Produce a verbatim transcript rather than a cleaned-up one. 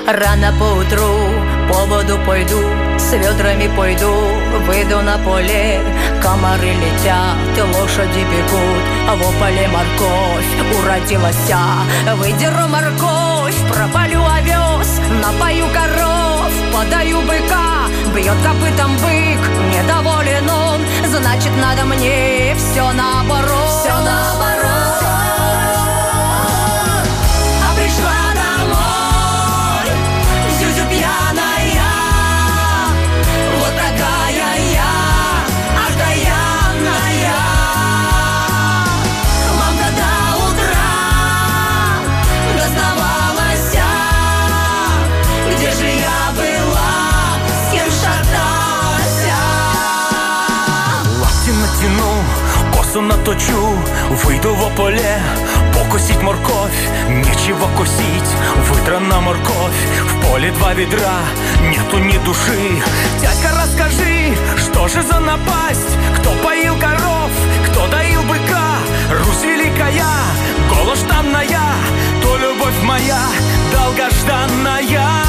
Рано поутру по воду пойду, с ведрами пойду, выйду на поле. Комары летят, лошади бегут, а в поле морковь уродилася. Выдеру морковь, пропалю овес, напою коров, подаю быка. Бьет копытом бык, недоволен он, значит надо мне все наоборот. Все наоборот. А пришла домой Зюзю пьяная, вот такая я, окаянная. Мамка до утра дознавалась, где же я была, с кем шаталась. Лапти натяну, косу наточу, выйду во поле, покосить морковь. Нечего косить, выдрана морковь. В поле два ведра, нету ни души. Дядька, расскажи, что же за напасть? Кто поил коров, кто доил быка? Русь великая, голошданная, то любовь моя долгожданная.